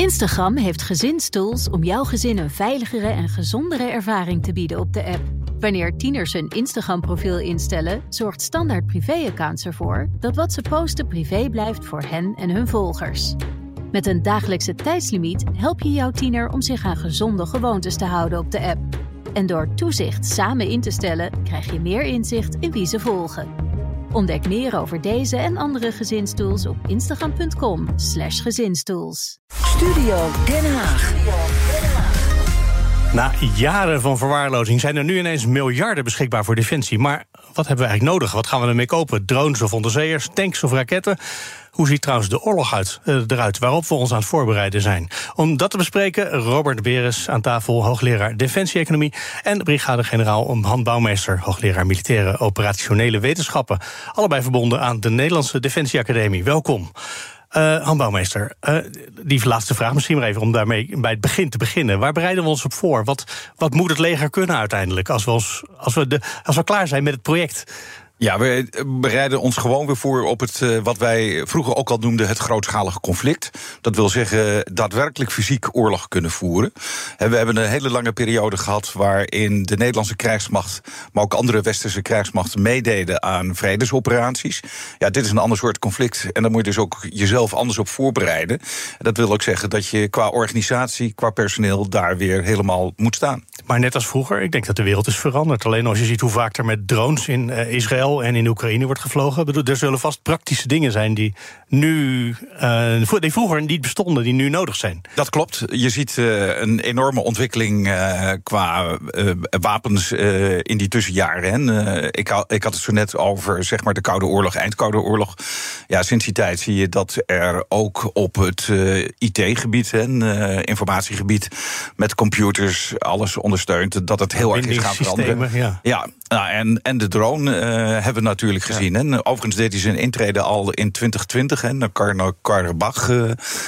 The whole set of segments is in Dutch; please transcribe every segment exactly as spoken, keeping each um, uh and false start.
Instagram heeft gezinstools om jouw gezin een veiligere en gezondere ervaring te bieden op de app. Wanneer tieners hun Instagram-profiel instellen, zorgt Standaard Privé-accounts ervoor dat wat ze posten privé blijft voor hen en hun volgers. Met een dagelijkse tijdslimiet help je jouw tiener om zich aan gezonde gewoontes te houden op de app. En door toezicht samen in te stellen, krijg je meer inzicht in wie ze volgen. Ontdek meer over deze en andere gezinstools op instagram.com slash gezinstools. Studio Den Haag. Na jaren van verwaarlozing zijn er nu ineens miljarden beschikbaar voor defensie. Maar wat hebben we eigenlijk nodig? Wat gaan we ermee kopen? Drones of onderzeeërs, tanks of raketten? Hoe ziet trouwens de oorlog uit, uh, eruit waarop we ons aan het voorbereiden zijn? Om dat te bespreken, Robert Beres aan tafel, hoogleraar Defensie-economie... en brigadegeneraal Han Bouwmeester, hoogleraar Militaire Operationele Wetenschappen. Allebei verbonden aan de Nederlandse Defensieacademie. Welkom. Uh, Han Bouwmeester, uh, die laatste vraag misschien maar even om daarmee bij het begin te beginnen. Waar bereiden we ons op voor? Wat, wat moet het leger kunnen uiteindelijk als we, ons, als, we de, als we klaar zijn met het project? Ja, we bereiden ons gewoon weer voor op het uh, wat wij vroeger ook al noemden het grootschalige conflict. Dat wil zeggen daadwerkelijk fysiek oorlog kunnen voeren. En we hebben een hele lange periode gehad waarin de Nederlandse krijgsmacht, maar ook andere westerse krijgsmachten meededen aan vredesoperaties. Ja, dit is een ander soort conflict en daar moet je dus ook jezelf anders op voorbereiden. En dat wil ook zeggen dat je qua organisatie, qua personeel daar weer helemaal moet staan. Maar net als vroeger, ik denk dat de wereld is veranderd. Alleen als je ziet hoe vaak er met drones in uh, Israël en in Oekraïne wordt gevlogen. Bedoel, er zullen vast praktische dingen zijn die nu uh, die vroeger niet bestonden, die nu nodig zijn. Dat klopt. Je ziet uh, een enorme ontwikkeling uh, qua uh, wapens uh, in die tussenjaren. Hè. Uh, ik, had, ik had het zo net over zeg maar de Koude Oorlog, Eindkoude Oorlog. Ja, sinds die tijd zie je dat er ook op het uh, I T-gebied, en uh, informatiegebied, met computers alles ondersteunt, dat het heel erg is gaan veranderen. Ja, ja nou, en, en de drone uh, hebben we natuurlijk gezien. Ja. Hè. Overigens deed hij zijn intrede al in twintig twintig, hè, naar Karabach. Uh,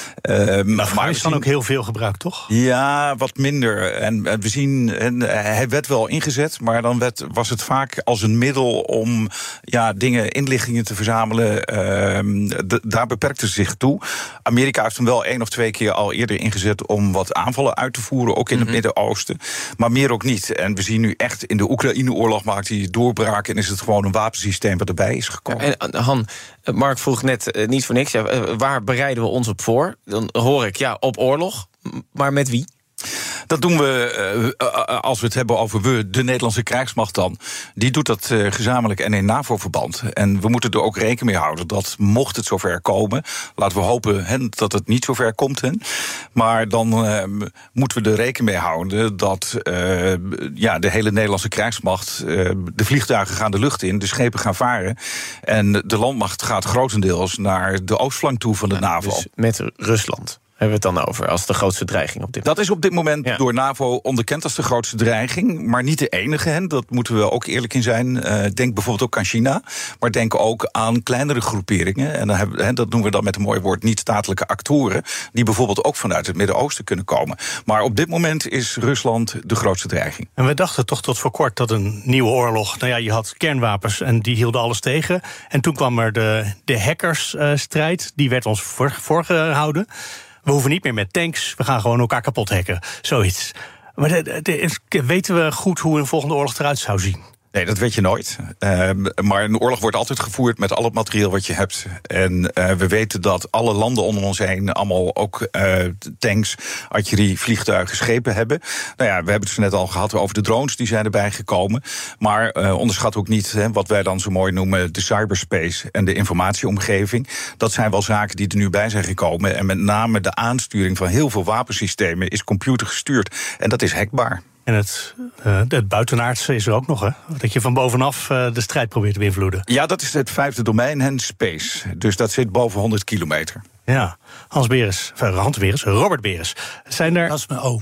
maar maar is dan ook heel veel gebruikt, toch? Ja, wat minder. En we zien, en hij werd wel ingezet, maar dan werd, was het vaak als een middel om ja, dingen, inlichtingen te verzamelen. Uh, de, daar beperkte het zich toe. Amerika heeft hem wel één of twee keer al eerder ingezet om wat aanvallen uit te voeren, ook in mm-hmm. het Midden-Oosten. Maar meer ook niet. En we zien nu echt in de Oekraïne-oorlog maakt hij doorbraak en is het gewoon een wapensysteem wat erbij is gekomen. Ja, en Han, Mark vroeg net uh, niet voor niks, ja, uh, waar bereiden we ons op voor? Dan hoor ik, ja, op oorlog, maar met wie? Dat doen we, uh, als we het hebben over we, de Nederlandse krijgsmacht dan. Die doet dat uh, gezamenlijk en in NAVO-verband. En we moeten er ook rekening mee houden dat mocht het zover komen, laten we hopen hè, dat het niet zover komt. Hè, maar dan uh, moeten we er rekening mee houden dat uh, ja, de hele Nederlandse krijgsmacht, uh, de vliegtuigen gaan de lucht in, de schepen gaan varen. En de landmacht gaat grotendeels naar de oostflank toe van de ja, NAVO. Dus met Rusland hebben we het dan over als de grootste dreiging op dit moment? Dat is op dit moment ja. door NAVO onderkend als de grootste dreiging, maar niet de enige. Hè. Dat moeten we ook eerlijk in zijn. Uh, denk bijvoorbeeld ook aan China, maar denk ook aan kleinere groeperingen. En dan hebben, hè, dat noemen we dan met een mooi woord niet-statelijke actoren, die bijvoorbeeld ook vanuit het Midden-Oosten kunnen komen. Maar op dit moment is Rusland de grootste dreiging. En we dachten toch tot voor kort dat een nieuwe oorlog, nou ja, je had kernwapens en die hielden alles tegen. En toen kwam er de, de hackersstrijd, uh, die werd ons voor, voorgehouden. We hoeven niet meer met tanks, we gaan gewoon elkaar kapot hacken. Zoiets. Maar de, de, de, weten we goed hoe een volgende oorlog eruit zou zien? Nee, dat weet je nooit. Uh, maar een oorlog wordt altijd gevoerd met al het materieel wat je hebt. En uh, we weten dat alle landen om ons heen allemaal ook uh, tanks, artillerie, vliegtuigen, schepen hebben. Nou ja, we hebben het zo net al gehad over de drones, die zijn erbij gekomen. Maar uh, onderschat ook niet hè, wat wij dan zo mooi noemen de cyberspace en de informatieomgeving. Dat zijn wel zaken die er nu bij zijn gekomen. En met name de aansturing van heel veel wapensystemen is computergestuurd. En dat is hackbaar. En het, uh, het buitenaardse is er ook nog, hè? Dat je van bovenaf uh, de strijd probeert te beïnvloeden. Ja, dat is het vijfde domein, en space. Dus dat zit boven honderd kilometer. Ja, Hans Beres, uh, Hans Beres, Robert Beres. Zijn er... Dat is mijn oom.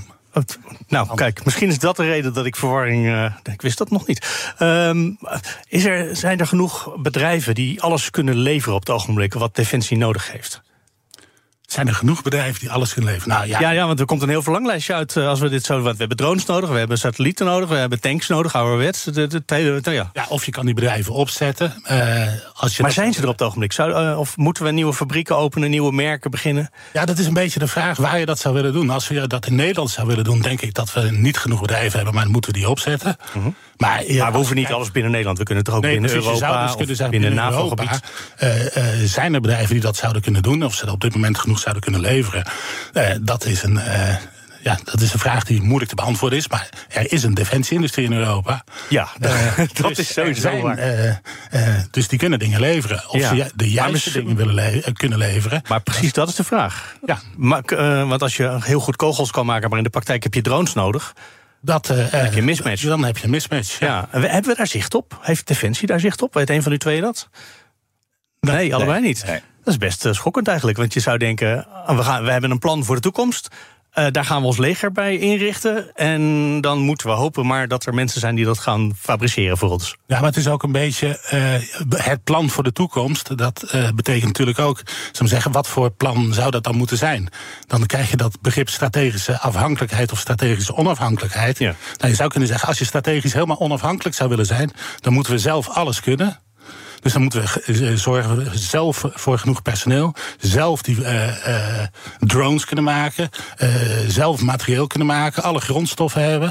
Nou, kijk, misschien is dat de reden dat ik verwarring... Uh, ik wist dat nog niet. Um, is er, zijn er genoeg bedrijven die alles kunnen leveren op het ogenblik wat Defensie nodig heeft? Zijn er genoeg bedrijven die alles kunnen leveren? Nou, ja. Ja, ja, want er komt een heel verlanglijstje uit uh, als we dit zo. Want we hebben drones nodig, we hebben satellieten nodig, we hebben tanks nodig, ouderwets. De, de, de, de, ja. ja, of je kan die bedrijven opzetten. Uh, als je maar dat, zijn ze er op het ogenblik? Zou, uh, of moeten we nieuwe fabrieken openen, nieuwe merken beginnen? Ja, dat is een beetje de vraag waar je dat zou willen doen. Als we dat in Nederland zouden willen doen, denk ik dat we niet genoeg bedrijven hebben, maar dan moeten we die opzetten. Mm-hmm. Maar, ja, maar we hoeven niet alles binnen Nederland. We kunnen het toch ook nee, binnen precies, Europa dus of zeggen, binnen, binnen NAVO-gebied. Uh, uh, zijn er bedrijven die dat zouden kunnen doen, of ze dat op dit moment genoeg zouden kunnen leveren? Uh, dat is een... Uh, Ja, dat is een vraag die moeilijk te beantwoorden is. Maar er is een defensie-industrie in Europa. Ja, uh, dat dus is sowieso zijn, waar. Uh, uh, dus die kunnen dingen leveren. Of ja. ze de juiste dingen willen le- kunnen leveren. Maar precies dat is de vraag. Ja. Maar, uh, want als je heel goed kogels kan maken, maar in de praktijk heb je drones nodig. Dat, uh, dan heb je een mismatch. Dan heb je een mismatch. Ja. Ja. Hebben we daar zicht op? Heeft Defensie daar zicht op? Weet een van u twee dat? Nee, nee allebei niet. Nee. Dat is best uh, schokkend eigenlijk. Want je zou denken, we, gaan, we hebben een plan voor de toekomst. Uh, daar gaan we ons leger bij inrichten. En dan moeten we hopen maar dat er mensen zijn die dat gaan fabriceren voor ons. Ja, maar het is ook een beetje uh, het plan voor de toekomst. Dat uh, betekent natuurlijk ook, zou ik zeggen, wat voor plan zou dat dan moeten zijn? Dan krijg je dat begrip strategische afhankelijkheid of strategische onafhankelijkheid. Ja. Nou, je zou kunnen zeggen, als je strategisch helemaal onafhankelijk zou willen zijn, dan moeten we zelf alles kunnen. Dus dan moeten we zorgen zelf voor genoeg personeel, zelf die uh, uh, drones kunnen maken, uh, zelf materieel kunnen maken, alle grondstoffen hebben.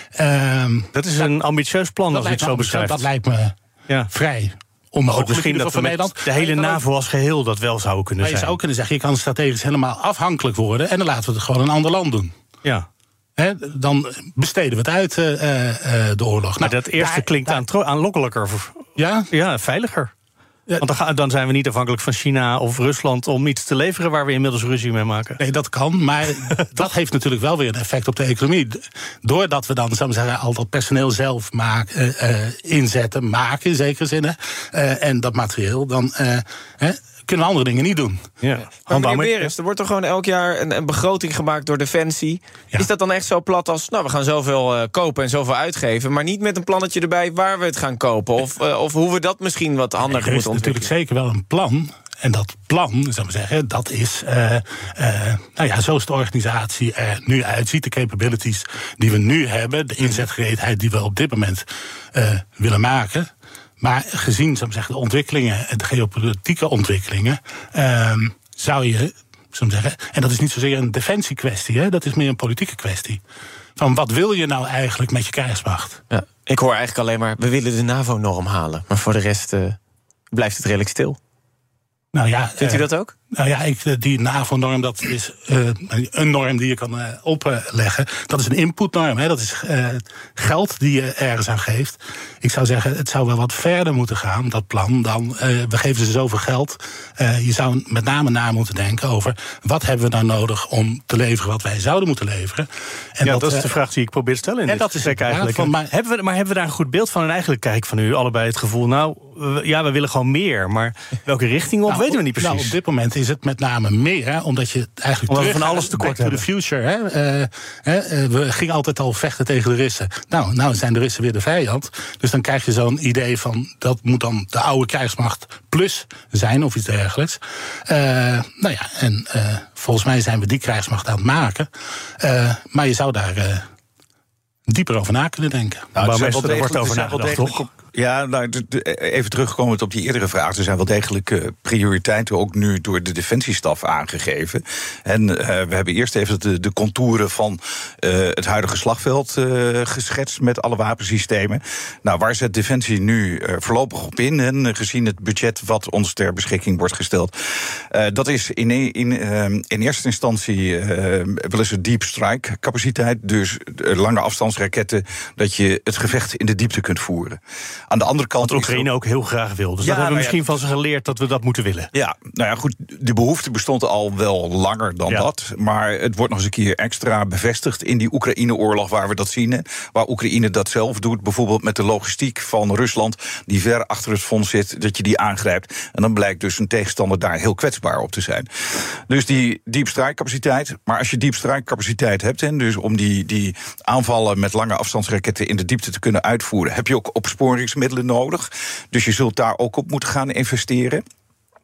Uh, dat is een ambitieus plan als je het zo beschrijft. Dat lijkt me ja. vrij onmogelijk. Misschien dat we Nederland. de hele NAVO als geheel dat wel zou kunnen zijn. Je zou kunnen zeggen, je kan strategisch helemaal afhankelijk worden en dan laten we het gewoon een ander land doen. Ja. He, dan besteden we het uit, uh, uh, de oorlog. Maar nou, dat eerste daar, klinkt daar, aan, aanlokkelijker. Ja? Ja, veiliger. Ja. Want dan, dan zijn we niet afhankelijk van China of Rusland om iets te leveren waar we inmiddels ruzie mee maken. Nee, dat kan, maar dat heeft natuurlijk wel weer een effect op de economie. Doordat we dan, zou ik zeggen, al dat personeel zelf maken, uh, inzetten, maken in zekere zin. Uh, en dat materieel, dan uh, hè, kunnen we andere dingen niet doen. Ja. Maar meneer Berens, er wordt toch gewoon elk jaar een, een begroting gemaakt door Defensie. Ja. Is dat dan echt zo plat als, nou, we gaan zoveel uh, kopen en zoveel uitgeven, maar niet met een plannetje erbij waar we het gaan kopen? Of, uh, of hoe we dat misschien wat handiger nee, moeten ontwikkelen? Er is natuurlijk zeker wel een plan. En dat plan, zou ik zeggen, dat is, uh, uh, nou ja, zo is de organisatie er nu uitziet. De capabilities die we nu hebben, de inzetgereedheid die we op dit moment uh, willen maken. Maar gezien, zou ik zeggen, de ontwikkelingen, de geopolitieke ontwikkelingen, uh, zou je, zou ik zeggen, en dat is niet zozeer een defensiekwestie, hè, dat is meer een politieke kwestie. Van wat wil je nou eigenlijk met je krijgsmacht? Ja, ik hoor eigenlijk alleen maar, we willen de NAVO-norm halen. Maar voor de rest uh, blijft het redelijk stil. Nou ja, vindt u dat ook? Nou ja, ik, die NAVO-norm, dat is uh, een norm die je kan uh, opleggen. Dat is een inputnorm, hè. Dat is uh, geld die je ergens aan geeft. Ik zou zeggen, het zou wel wat verder moeten gaan, dat plan, dan uh, we geven ze zoveel geld. Uh, je zou met name na moeten denken over wat hebben we nou nodig om te leveren wat wij zouden moeten leveren. En ja, dat, dat is de uh, vraag die ik probeer te stellen in en dit dat is eigenlijk. Van, maar, hebben we, maar hebben we daar een goed beeld van? En eigenlijk krijg ik van u allebei het gevoel, nou, we, ja, we willen gewoon meer. Maar welke richting op, nou, weten we niet precies. Nou, op dit moment is het met name meer, hè, omdat je eigenlijk omdat we van alles tekort hebben. Back to the future. Hè. Uh, uh, we gingen altijd al vechten tegen de Russen. Nou, nou zijn de Russen weer de vijand. Dus dan krijg je zo'n idee van, dat moet dan de oude krijgsmacht plus zijn, of iets dergelijks. Uh, nou ja, en uh, volgens mij zijn we die krijgsmacht aan het maken. Uh, maar je zou daar uh, dieper over na kunnen denken. Nou, maar er er wordt over nagedacht, toch? Ja, nou, even terugkomend op die eerdere vraag. Er zijn wel degelijk uh, prioriteiten ook nu door de defensiestaf aangegeven. En uh, we hebben eerst even de, de contouren van uh, het huidige slagveld uh, geschetst met alle wapensystemen. Nou, waar zet Defensie nu uh, voorlopig op in? En gezien het budget wat ons ter beschikking wordt gesteld. Uh, dat is in, in, uh, in eerste instantie uh, wel eens een deep strike capaciteit. Dus uh, lange afstandsraketten, dat je het gevecht in de diepte kunt voeren. Aan de andere kant. Wat Oekraïne ook heel graag wil. Dus ja, dat hebben we nou misschien ja, van ze geleerd dat we dat moeten willen. Ja, nou ja, goed. De behoefte bestond al wel langer dan ja. dat. Maar het wordt nog eens een keer extra bevestigd in die Oekraïne-oorlog waar we dat zien. Waar Oekraïne dat zelf doet. Bijvoorbeeld met de logistiek van Rusland, die ver achter het front zit, dat je die aangrijpt. En dan blijkt dus een tegenstander daar heel kwetsbaar op te zijn. Dus die deep strike capaciteit. Maar als je deep strike capaciteit hebt, en dus om die, die aanvallen met lange afstandsraketten in de diepte te kunnen uitvoeren, heb je ook opsporingsmiddelen nodig. Dus je zult daar ook op moeten gaan investeren.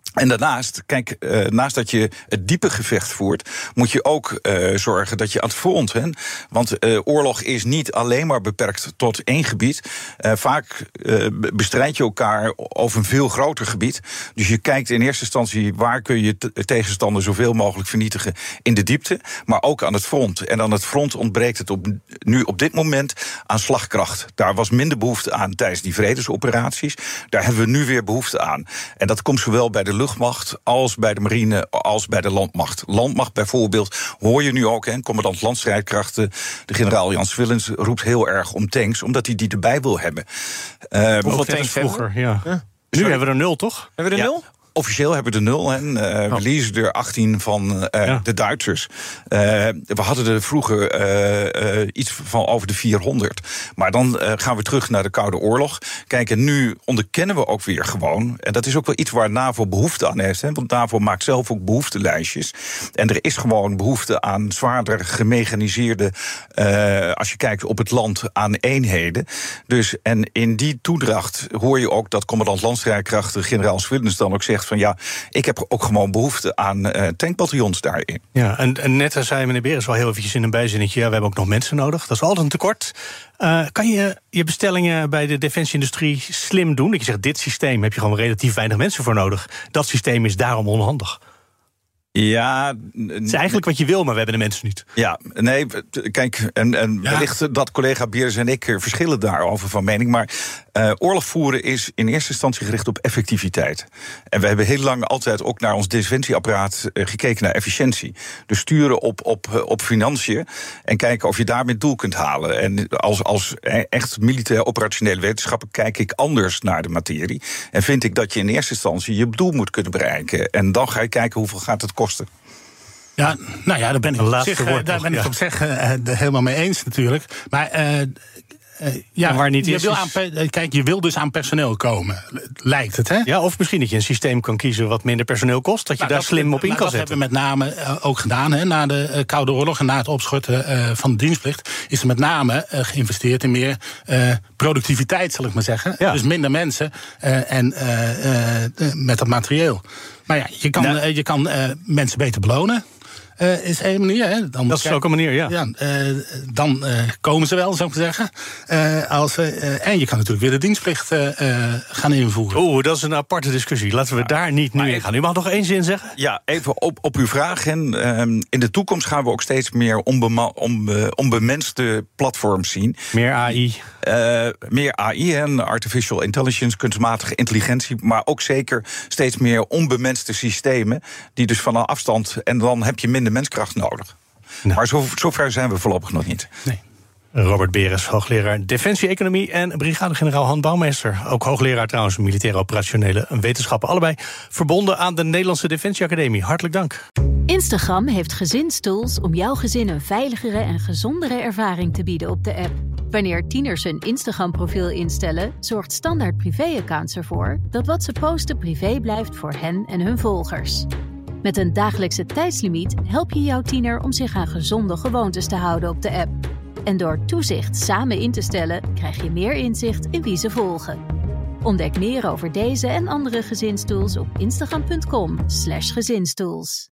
En daarnaast, kijk, uh, naast dat je het diepe gevecht voert, moet je ook uh, zorgen dat je aan het front, hè, want uh, oorlog is niet alleen maar beperkt tot één gebied. Uh, vaak uh, bestrijd je elkaar over een veel groter gebied. Dus je kijkt in eerste instantie waar kun je t- tegenstander zoveel mogelijk vernietigen in de diepte, maar ook aan het front. En aan het front ontbreekt het op, nu op dit moment aan slagkracht. Daar was minder behoefte aan tijdens die vredesoperaties. Daar hebben we nu weer behoefte aan. En dat komt zowel bij de lucht luchtmacht als bij de marine, als bij de landmacht. Landmacht bijvoorbeeld, hoor je nu ook, hè, commandant landstrijdkrachten, de generaal Jans Willens roept heel erg om tanks, omdat hij die erbij wil hebben. Uh, Hoeveel tanks vroeger? Ja. Ja. Nu hebben we er nul, toch? Hebben we er ja. nul? Officieel hebben we er nul. En, uh, oh. We leasen er achttien van uh, ja. de Duitsers. Uh, we hadden er vroeger uh, uh, iets van over de vierhonderd. Maar dan uh, gaan we terug naar de Koude Oorlog. Kijk, en nu onderkennen we ook weer gewoon, en dat is ook wel iets waar NAVO behoefte aan heeft. Hè, want NAVO maakt zelf ook behoeftelijstjes. En er is gewoon behoefte aan zwaarder gemechaniseerde, uh, als je kijkt op het land, aan eenheden. Dus, en in die toedracht hoor je ook dat commandant landstrijdkrachten, generaal Swillens, dan ook zegt van ja, ik heb ook gewoon behoefte aan uh, tankbataljons daarin. Ja, en, en net zei meneer Beres wel heel eventjes in een bijzinnetje, ja, we hebben ook nog mensen nodig. Dat is altijd een tekort. Uh, kan je je bestellingen bij de defensieindustrie slim doen? Dat je zegt, dit systeem heb je gewoon relatief weinig mensen voor nodig. Dat systeem is daarom onhandig. Ja, het is eigenlijk wat je wil, maar we hebben de mensen niet. Ja, nee, kijk, en, en ja. wellicht dat collega Beers en ik verschillen daarover van mening, maar uh, oorlog voeren is in eerste instantie gericht op effectiviteit. En we hebben heel lang altijd ook naar ons defensieapparaat uh, gekeken naar efficiëntie. Dus sturen op, op, uh, op financiën en kijken of je daarmee het doel kunt halen. En als, als echt militair operationele wetenschapper kijk ik anders naar de materie. En vind ik dat je in eerste instantie je doel moet kunnen bereiken. En dan ga je kijken hoeveel gaat het kosten. Ja, nou ja, daar ben ik op zich, woord, daar ben ja. ik op zich uh, helemaal mee eens natuurlijk. Maar uh, uh, ja, waar niet je is, wil is... aan, kijk, je wil dus aan personeel komen, lijkt het, hè? Ja, of misschien dat je een systeem kan kiezen wat minder personeel kost, dat je nou, daar dat, slim op in kan dat zetten. Dat hebben we met name uh, ook gedaan, hè, na de uh, Koude Oorlog en na het opschorten uh, van de dienstplicht, is er met name uh, geïnvesteerd in meer uh, productiviteit, zal ik maar zeggen. Ja. Dus minder mensen uh, en uh, uh, met dat materieel. Maar ja, je kan, nou, uh, je kan uh, mensen beter belonen. Uh, is één manier. Hè. Dan dat is ook een manier, ja. ja uh, dan uh, komen ze wel, zou ik maar zeggen. Uh, als, uh, en je kan natuurlijk weer de dienstplicht uh, uh, gaan invoeren. Oeh, dat is een aparte discussie. Laten we ja. daar niet nu in gaan. U mag nog één zin zeggen? Ja, even op, op uw vraag. En, um, in de toekomst gaan we ook steeds meer onbema- onbe- onbemenste platforms zien. Meer A I. Uh, meer A I en artificial intelligence, kunstmatige intelligentie, maar ook zeker steeds meer onbemenste systemen, die dus van een afstand, en dan heb je minder menskracht nodig. Nou. Maar zo, zover zijn we voorlopig nog niet. Nee. Robert Beres, hoogleraar Defensie-economie, en brigadegeneraal Han Bouwmeester, ook hoogleraar trouwens militaire operationele wetenschappen, allebei verbonden aan de Nederlandse Defensieacademie. Hartelijk dank. Instagram heeft gezinstools om jouw gezin een veiligere en gezondere ervaring te bieden op de app. Wanneer tieners hun Instagram-profiel instellen, zorgt Standaard Privé-accounts ervoor dat wat ze posten privé blijft voor hen en hun volgers. Met een dagelijkse tijdslimiet help je jouw tiener om zich aan gezonde gewoontes te houden op de app. En door toezicht samen in te stellen, krijg je meer inzicht in wie ze volgen. Ontdek meer over deze en andere gezinstools op instagram punt com slash gezinstools.